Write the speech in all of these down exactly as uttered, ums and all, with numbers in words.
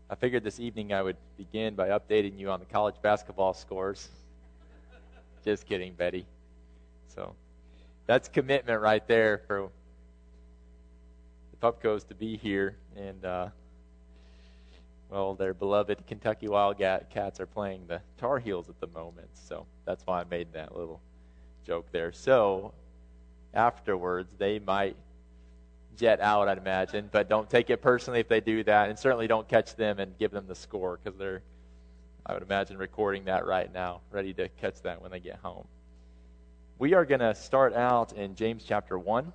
I figured this evening I would begin by updating you on the college basketball scores. Just kidding, Betty. So that's commitment right there for the Pupcos to be here. And, uh, well, their beloved Kentucky Wildcats are playing the Tar Heels at the moment. So that's why I made that little joke there. So afterwards, they might jet out, I'd imagine, but don't take it personally if they do that, and certainly don't catch them and give them the score, because they're, I would imagine, recording that right now, ready to catch that when they get home. We are going to start out in James chapter one.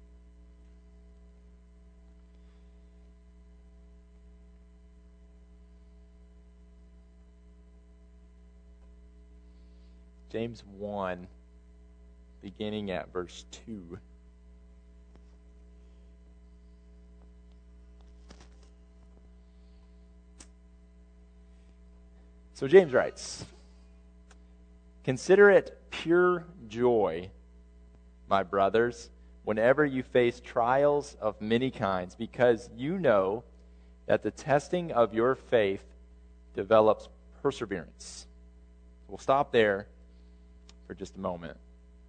James one, beginning at verse two. So James writes, "Consider it pure joy, my brothers, whenever you face trials of many kinds, because you know that the testing of your faith develops perseverance." We'll stop there for just a moment.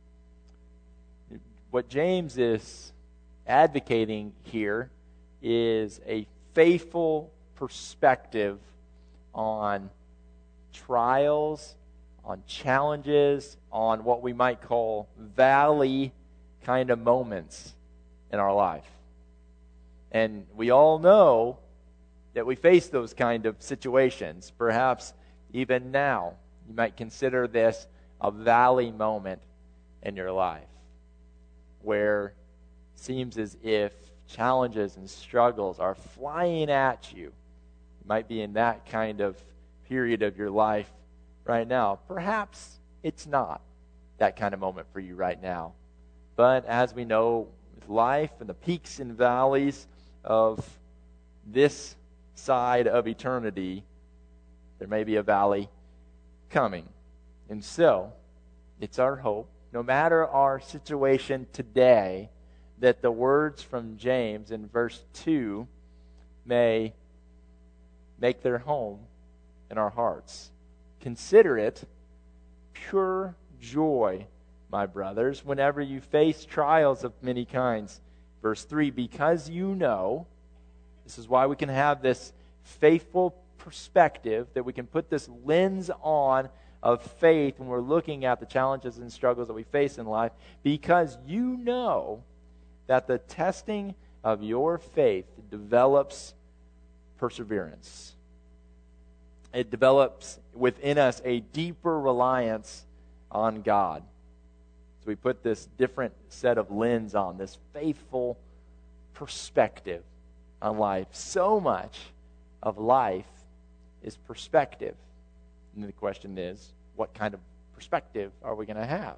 What James is advocating here is a faithful perspective on trials, on challenges, on what we might call valley kind of moments in our life. And we all know that we face those kind of situations. Perhaps even now, you might consider this a valley moment in your life, where it seems as if challenges and struggles are flying at you. You might be in that kind of period of your life right now. Perhaps it's not that kind of moment for you right now. But as we know, with life and the peaks and valleys of this side of eternity, there may be a valley coming. And so, it's our hope, no matter our situation today, that the words from James in verse two may make their home in our hearts. Consider it pure joy, my brothers, whenever you face trials of many kinds. Verse three, because you know, this is why we can have this faithful perspective, that we can put this lens on of faith when we're looking at the challenges and struggles that we face in life, because you know that the testing of your faith develops perseverance. It develops within us a deeper reliance on God. So we put this different set of lens on, this faithful perspective on life. So much of life is perspective. And the question is, what kind of perspective are we going to have?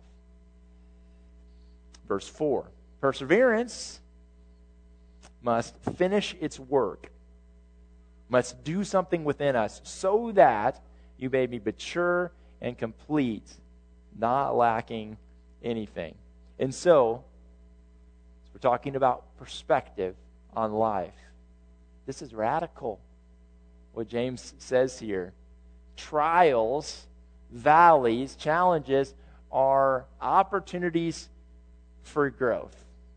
Verse four, perseverance must finish its work, must do something within us, so that you may be mature and complete, not lacking anything. And so, as we're talking about perspective on life, this is radical, what James says here. Trials, valleys, challenges are opportunities for growth.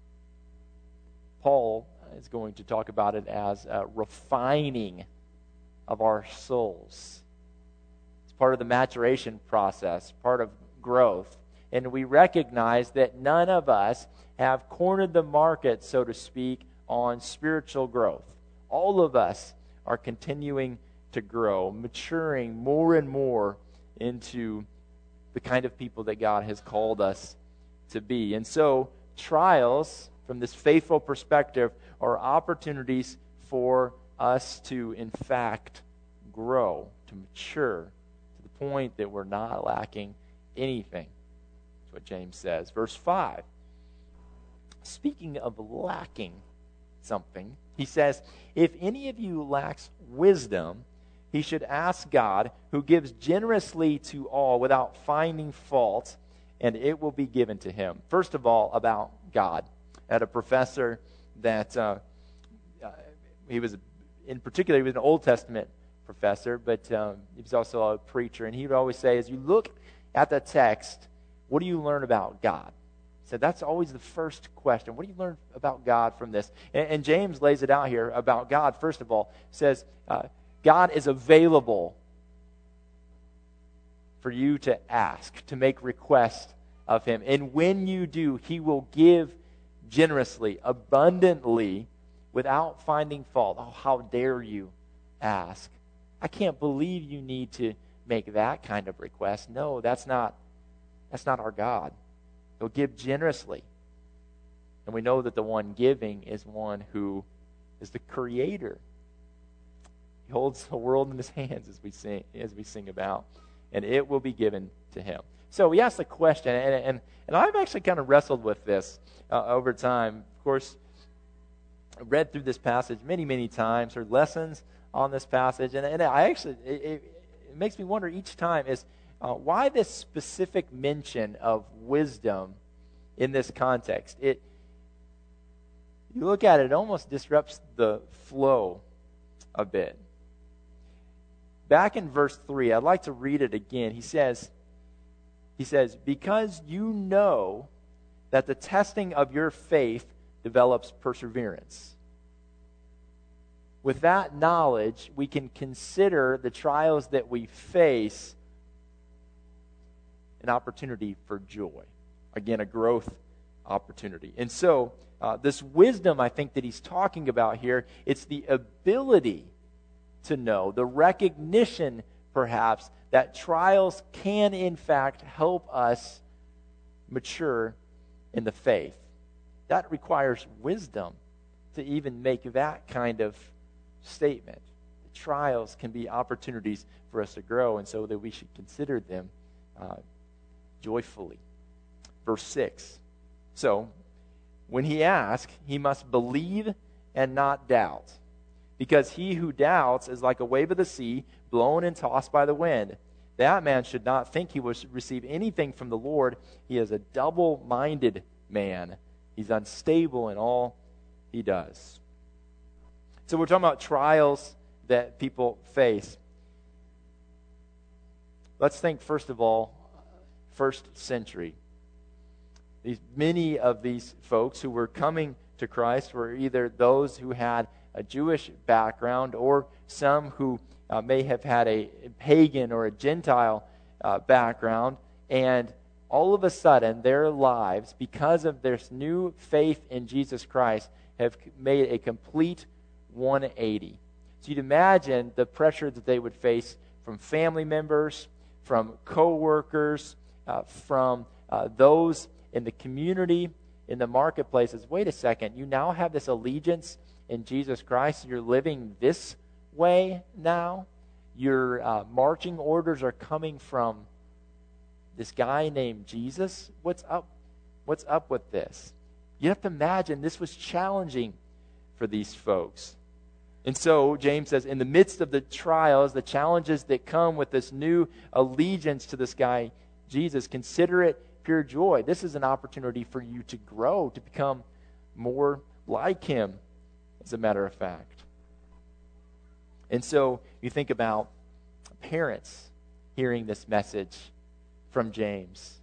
Paul is going to talk about it as a refining of our souls. It's part of the maturation process, part of growth. And we recognize that none of us have cornered the market, so to speak, on spiritual growth. All of us are continuing to grow, maturing more and more into the kind of people that God has called us to be. And so, trials, from this faithful perspective, are opportunities for us to, in fact, grow, to mature, to the point that we're not lacking anything. That's what James says. Verse five, speaking of lacking something, he says, if any of you lacks wisdom, he should ask God, who gives generously to all without finding fault, and it will be given to him. First of all, about God. I had a professor that uh, uh, he was in particular, he was an Old Testament professor, but um, he was also a preacher. And he would always say, as you look at the text, what do you learn about God? He said, that's always the first question. What do you learn about God from this? And, and James lays it out here about God, first of all. Says, uh, God is available for you to ask, to make requests of him. And when you do, he will give generously, abundantly, without finding fault. Oh, how dare you ask? I can't believe you need to make that kind of request. No, that's not, that's not our God. He'll give generously. And we know that the one giving is one who is the creator. He holds the world in his hands, as we sing, as we sing about, and it will be given to him. So we asked the question, and, and, and I've actually kind of wrestled with this uh, over time. Of course, I read through this passage many, many times, heard lessons on this passage, and, and I actually, it, it, it makes me wonder each time is uh, why this specific mention of wisdom in this context. It, you look at it, it almost disrupts the flow a bit. Back in verse three, I'd like to read it again. He says, he says, because you know that the testing of your faith develops perseverance. With that knowledge, we can consider the trials that we face an opportunity for joy. Again, a growth opportunity. And so, uh, this wisdom, I think, that he's talking about here, it's the ability to know, the recognition, perhaps, that trials can, in fact, help us mature in the faith. That requires wisdom to even make that kind of statement. The trials can be opportunities for us to grow, and so that we should consider them uh, joyfully. Verse six. So, when he asks, he must believe and not doubt. Because he who doubts is like a wave of the sea, blown and tossed by the wind. That man should not think he will receive anything from the Lord. He is a double-minded man. He's unstable in all he does. So we're talking about trials that people face. Let's think, first of all, first century. These many of these folks who were coming to Christ were either those who had a Jewish background, or some who uh, may have had a pagan or a Gentile uh, background, and all of a sudden their lives, because of this new faith in Jesus Christ, have made a complete one eighty. So you'd imagine the pressure that they would face from family members, from co-workers, uh, from uh, those in the community, in the marketplaces. Wait a second, you now have this allegiance in Jesus Christ. You're living this way now. Your uh, marching orders are coming from this guy named Jesus. What's up? What's up with this? You have to imagine this was challenging for these folks. And so James says, in the midst of the trials, the challenges that come with this new allegiance to this guy, Jesus, consider it pure joy. This is an opportunity for you to grow, to become more like him, as a matter of fact. And so you think about parents hearing this message from James.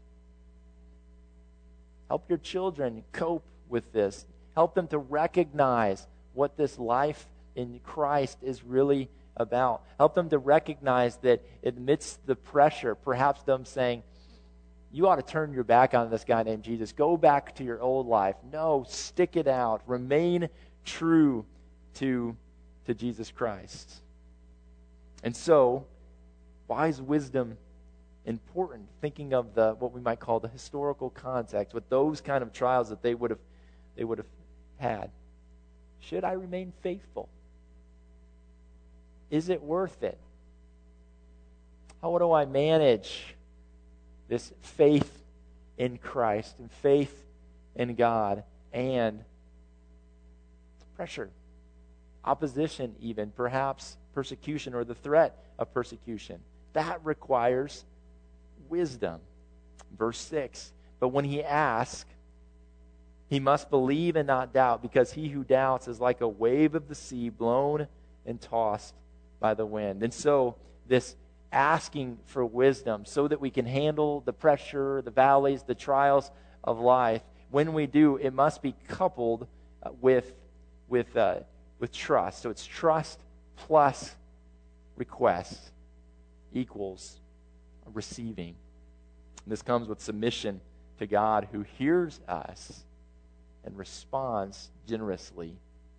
Help your children cope with this. Help them to recognize what this life in Christ is really about. Help them to recognize that amidst the pressure, perhaps them saying, you ought to turn your back on this guy named Jesus. Go back to your old life. No, stick it out. Remain true to, to Jesus Christ. And so, why is wisdom important? Thinking of the what we might call the historical context with those kind of trials that they would have they would have had. Should I remain faithful? Is it worth it? How do I manage this faith in Christ and faith in God and pressure, opposition even, perhaps persecution or the threat of persecution? That requires wisdom. Verse six, but when he asks, he must believe and not doubt, because he who doubts is like a wave of the sea blown and tossed by the wind. And so this asking for wisdom so that we can handle the pressure, the valleys, the trials of life, when we do, it must be coupled uh, with with uh, with trust. So it's trust plus request equals receiving. And this comes with submission to God, who hears us and responds generously.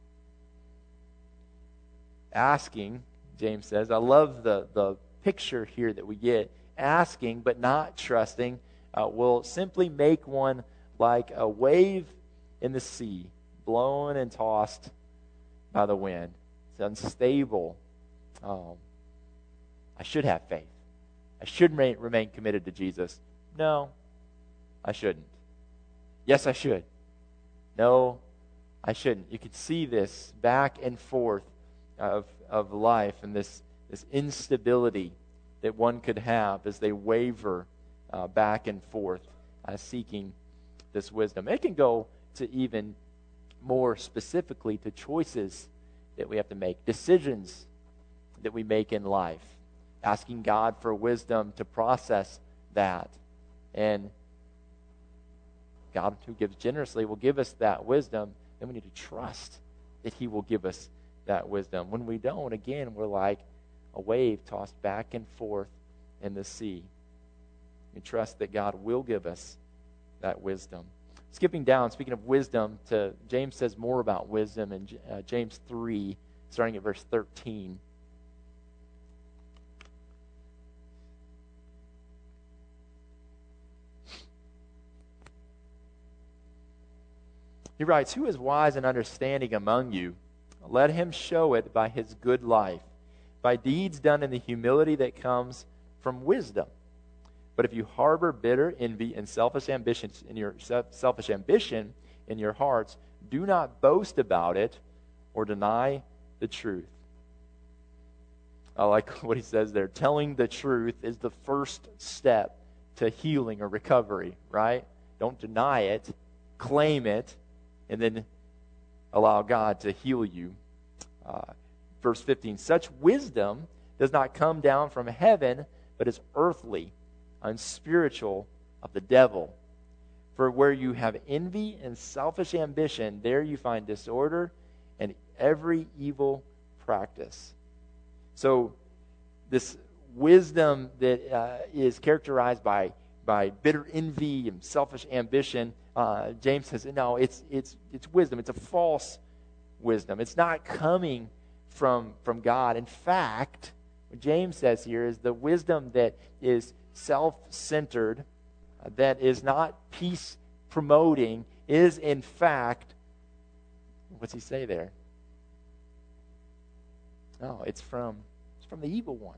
Asking, James says, I love the, the picture here that we get. Asking but not trusting uh, will simply make one like a wave in the sea, blown and tossed by the wind. It's unstable. Um, I should have faith. I should remain, remain committed to Jesus. No, I shouldn't. Yes, I should. No, I shouldn't. You can see this back and forth of of life and this, this instability that one could have as they waver uh, back and forth uh, seeking this wisdom. It can go to even more specifically to choices that we have to make, decisions that we make in life, asking God for wisdom to process that. And God, who gives generously, will give us that wisdom, and we need to trust that He will give us that wisdom. When we don't, again, we're like a wave tossed back and forth in the sea. We trust that God will give us that wisdom. Skipping down, speaking of wisdom, to James says more about wisdom in uh, James three, starting at verse thirteen. He writes, "Who is wise and understanding among you? Let him show it by his good life, by deeds done in the humility that comes from wisdom. But if you harbor bitter envy and selfish ambition in your selfish ambition in your hearts, do not boast about it or deny the truth." I like what he says there. Telling the truth is the first step to healing or recovery, right? Don't deny it, claim it, and then allow God to heal you. Uh, verse fifteen, "Such wisdom does not come down from heaven, but is earthly, unspiritual, of the devil. For where you have envy and selfish ambition, there you find disorder and every evil practice." So this wisdom that uh, is characterized by by bitter envy and selfish ambition, uh, James says, no, it's it's it's wisdom. It's a false wisdom. It's not coming from from God. In fact, what James says here is the wisdom that is self-centered, uh, that is not peace-promoting, is in fact, what's he say there? No, it's from it's from the evil one,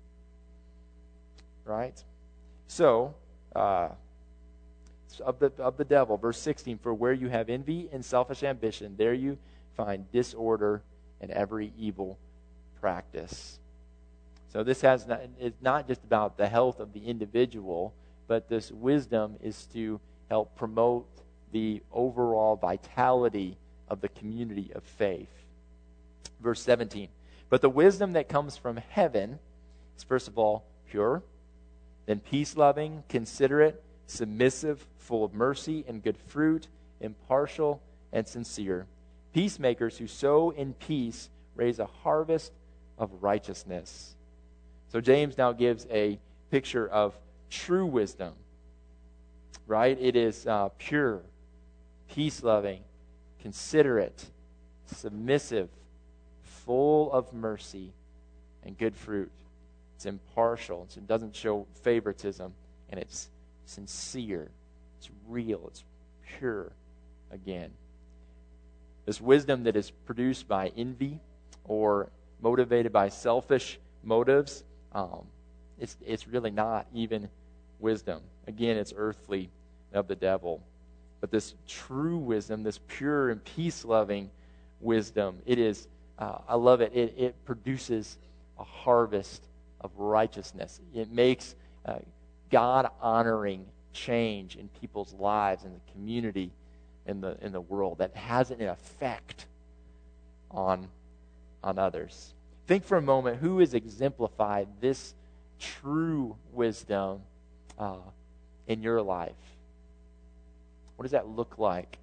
right? So, uh, of the of the devil, verse sixteen. "For where you have envy and selfish ambition, there you find disorder and every evil practice." So this has not, it's not just about the health of the individual, but this wisdom is to help promote the overall vitality of the community of faith. Verse seventeen. "But the wisdom that comes from heaven is first of all pure, then peace-loving, considerate, submissive, full of mercy and good fruit, impartial and sincere. Peacemakers who sow in peace raise a harvest of righteousness." So James now gives a picture of true wisdom, right? It is uh, pure, peace-loving, considerate, submissive, full of mercy and good fruit. It's impartial. It doesn't show favoritism, and it's sincere. It's real. It's pure again. This wisdom that is produced by envy or motivated by selfish motives, um, it's, it's really not even wisdom. Again, it's earthly, of the devil. But this true wisdom, this pure and peace-loving wisdom, it is, uh, I love it, it, it produces a harvest of righteousness. It makes uh, God-honoring change in people's lives, in the community, in the in the world, that has an effect on on others. Think for a moment, who has exemplified this true wisdom uh, in your life? What does that look like?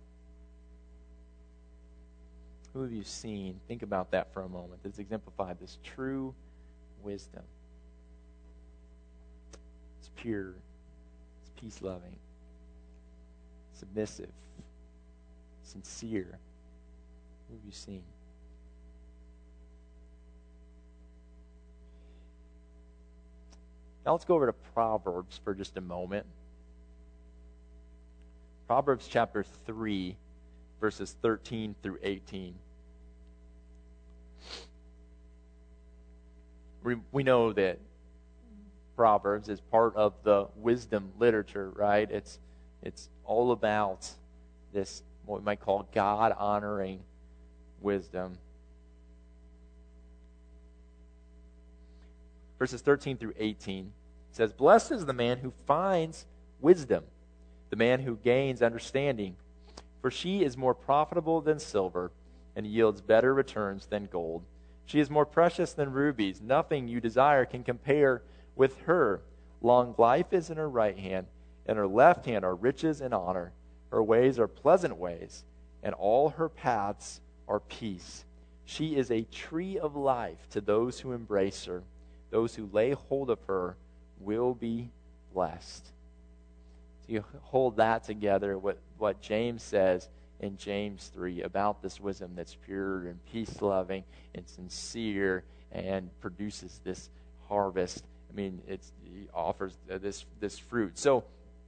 Who have you seen? Think about that for a moment. That's exemplified this true wisdom. It's pure. It's peace-loving. Submissive. Sincere. Who have you seen? Now let's go over to Proverbs for just a moment. Proverbs chapter three, verses thirteen through eighteen. We, we know that Proverbs is part of the wisdom literature, right? It's it's all about this, what we might call God-honoring wisdom. Verses thirteen through eighteen says, "Blessed is the man who finds wisdom, the man who gains understanding. For she is more profitable than silver, and yields better returns than gold. She is more precious than rubies. Nothing you desire can compare with her. Long life is in her right hand, and her left hand are riches and honor. Her ways are pleasant ways, and all her paths are peace. She is a tree of life to those who embrace her. Those who lay hold of her will be blessed." So you hold that together, what, what James says in James three about this wisdom that's pure and peace-loving and sincere and produces this harvest. I mean, it's, it offers this, this fruit. So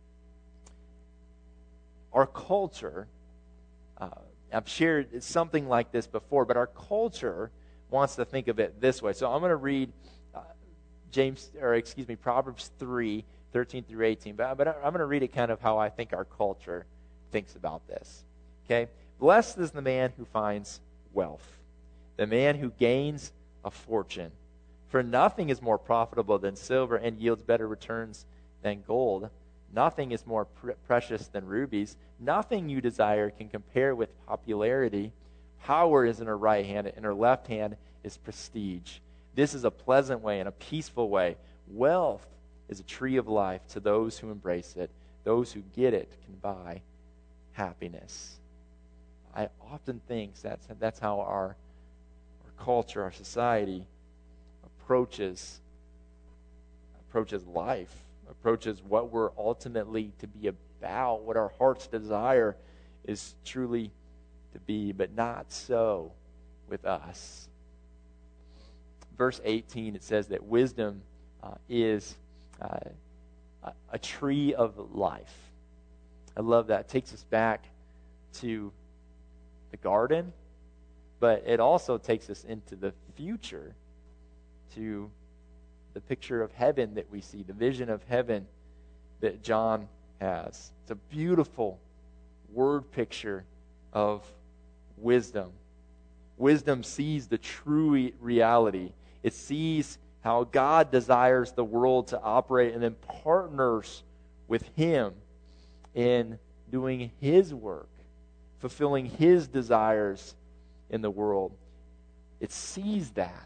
our culture, uh, I've shared something like this before, but our culture wants to think of it this way. So I'm going to read uh, James, or excuse me, Proverbs three, thirteen through eighteen. But, but I'm going to read it kind of how I think our culture thinks about this. Okay? "Blessed is the man who finds wealth, the man who gains a fortune. For nothing is more profitable than silver and yields better returns than gold. Nothing is more pr- precious than rubies. Nothing you desire can compare with popularity. Power is in her right hand, and her left hand is prestige. This is a pleasant way and a peaceful way. Wealth is a tree of life to those who embrace it. Those who get it can buy happiness." I often think that's that's how our, our culture, our society approaches approaches life, approaches what we're ultimately to be about, what our heart's desire is truly to be, but not so with us. Verse eighteen, it says that wisdom uh, is uh, a, a tree of life. I love that. It takes us back to the garden, but it also takes us into the future, to the picture of heaven that we see, the vision of heaven that John has. It's a beautiful word picture of wisdom. Wisdom sees the true reality. It sees how God desires the world to operate and then partners with Him in doing His work, fulfilling His desires in the world. It sees that.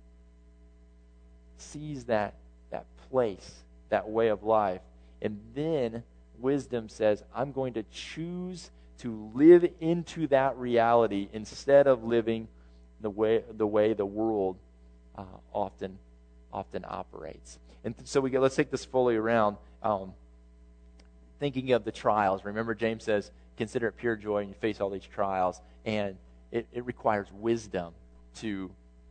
It sees that, that place, that way of life. And then wisdom says, I'm going to choose to live into that reality instead of living the way the way the world uh, often often operates. And so we get. Let's take this fully around. Um, thinking of the trials. Remember, James says, "Consider it pure joy when you face all these trials," and it, it requires wisdom to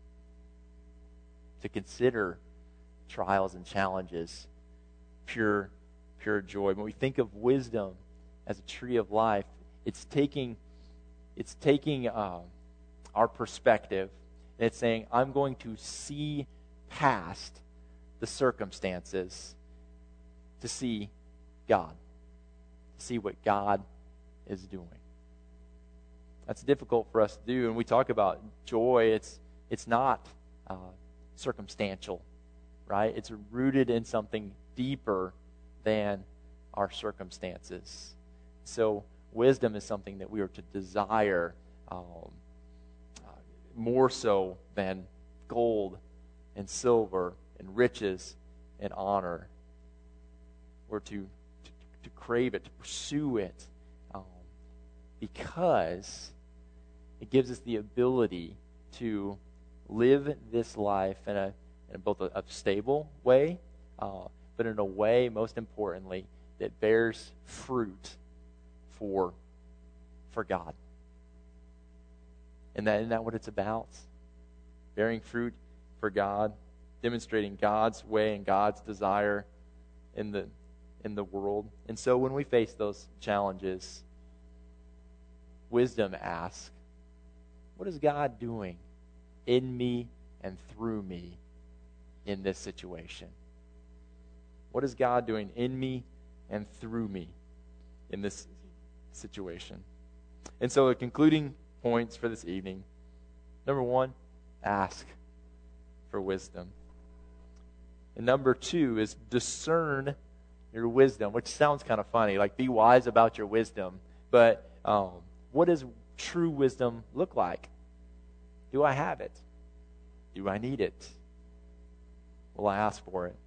to consider trials and challenges pure pure joy. When we think of wisdom as a tree of life, it's taking it's taking uh, our perspective, and it's saying, I'm going to see past the circumstances to see God, to see what God is doing. That's difficult for us to do, and we talk about joy. It's it's not uh, circumstantial, right? It's rooted in something deeper than our circumstances. So wisdom is something that we are to desire um, uh, more so than gold and silver and riches and honor. We're to, to, to crave it, to pursue it, um, because it gives us the ability to live this life in a in both a, a stable way, uh, but in a way, most importantly, that bears fruit for for God. And that, isn't that what it's about? Bearing fruit for God, demonstrating God's way and God's desire in the in the world. And so when we face those challenges, wisdom asks, what is God doing in me and through me in this situation? What is God doing in me and through me in this situation? And so the concluding points for this evening. Number one, ask for wisdom. And number two is discern your wisdom, which sounds kind of funny, like be wise about your wisdom. But um, what does true wisdom look like? Do I have it? Do I need it? Will I ask for it?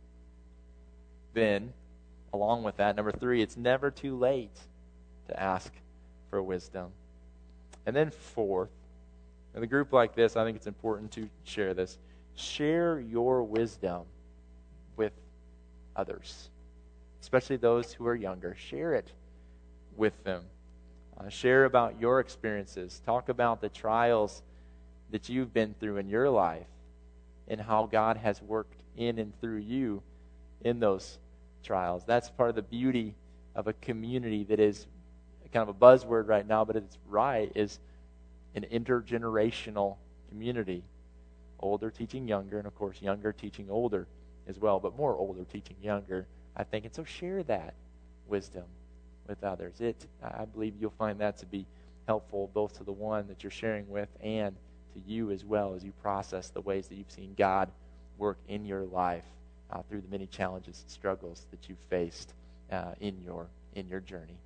Then, along with that, number three, it's never too late to ask for wisdom. And then fourth, in a group like this, I think it's important to share this. Share your wisdom with others, especially those who are younger. Share it with them. Uh, share about your experiences. Talk about the trials that you've been through in your life and how God has worked in and through you in those trials. That's part of the beauty of a community that is kind of a buzzword right now, but it's right, is an intergenerational community. Older teaching younger, and of course younger teaching older as well, but more older teaching younger, I think. And so share that wisdom with others. It, I believe you'll find that to be helpful both to the one that you're sharing with and to you as well as you process the ways that you've seen God work in your life uh, through the many challenges and struggles that you've faced uh, in your in your journey.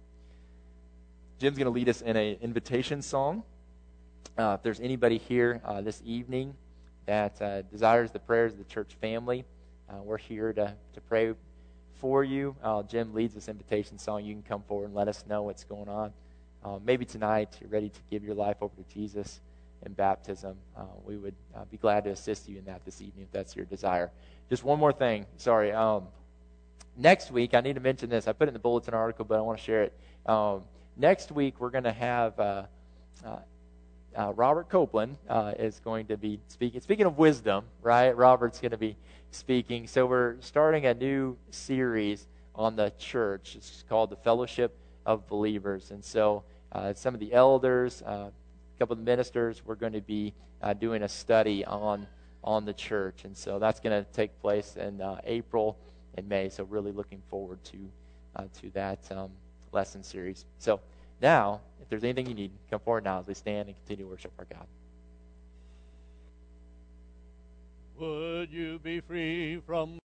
Jim's going to lead us in an invitation song. Uh, if there's anybody here uh, this evening that uh, desires the prayers of the church family, uh, we're here to, to pray for you. Uh, Jim leads this invitation song. You can come forward and let us know what's going on. Uh, maybe tonight you're ready to give your life over to Jesus in baptism. Uh, we would uh, be glad to assist you in that this evening if that's your desire. Just one more thing. Sorry. Um, next week, I need to mention this. I put it in the bulletin article, but I want to share it. Um, next week, we're going to have uh, uh, uh, Robert Copeland uh, is going to be speaking. Speaking of wisdom, right? Robert's going to be speaking. So we're starting a new series on the church. It's called the Fellowship of Believers. And so uh, some of the elders, uh, a couple of the ministers, we're going to be uh, doing a study on on the church. And so that's going to take place in uh, April and May. So really looking forward to uh, to that um, lesson series. So now, if there's anything you need, come forward now as we stand and continue to worship our God. Would you be free from